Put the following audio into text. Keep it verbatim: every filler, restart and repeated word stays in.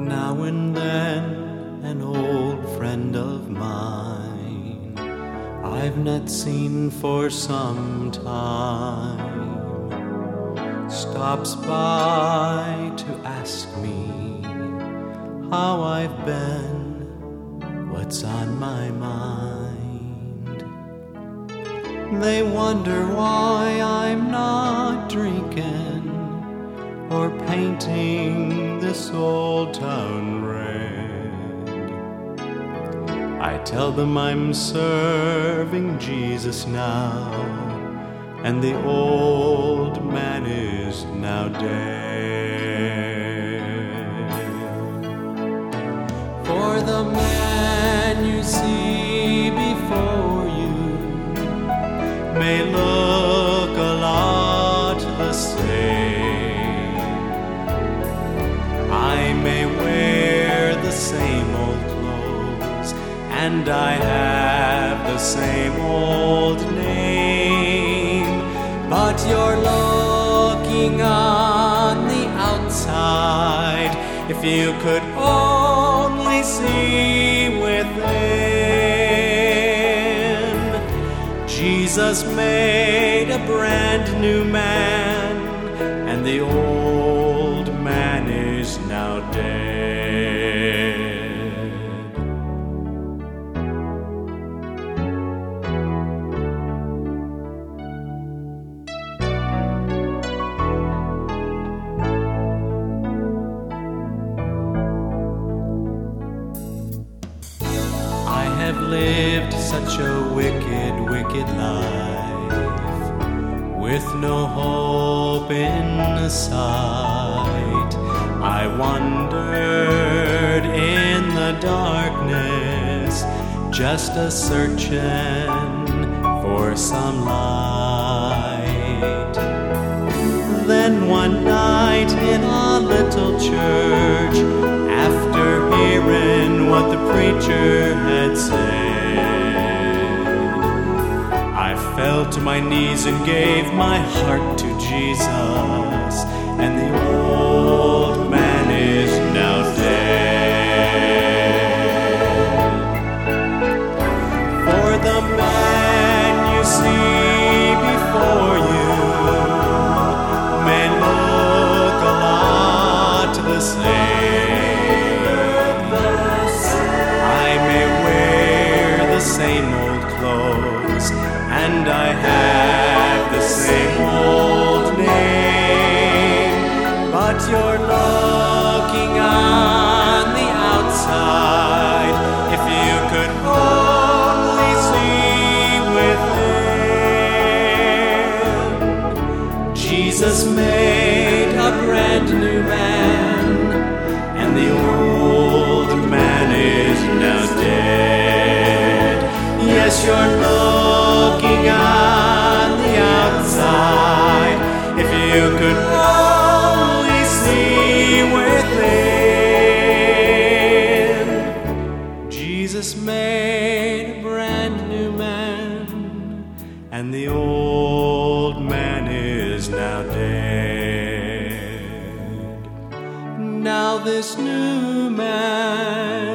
Now and then an old friend of mine I've not seen for some time stops by to ask me how I've been, what's on my mind. They wonder why I'm not drinking or painting this old town red. I tell them I'm serving Jesus now, and the old man is now dead. For the man you see before you may look a lot the same. I may wear the same old clothes, and I have the same old name, but you're looking on the outside. If you could only see within, Jesus made a brand new man, and the old man is now dead. I have lived such a wicked, wicked life, with no hope in sight. I wandered in the darkness, just a searching for some light. Then one night in a little church, after hearing what the preacher had said, I fell to my knees and gave my heart to Jesus, and the old man is now dead. For the man you see before you may look a lot the same. I may wear the same old clothes, and I have the same old name, but you're looking on the outside. If you could only see within, Jesus made a brand new man, and the old man is now dead. Yes, you're looking on the outside. If you could only see within, Jesus made a brand new man, and the old man is now dead. Now this new man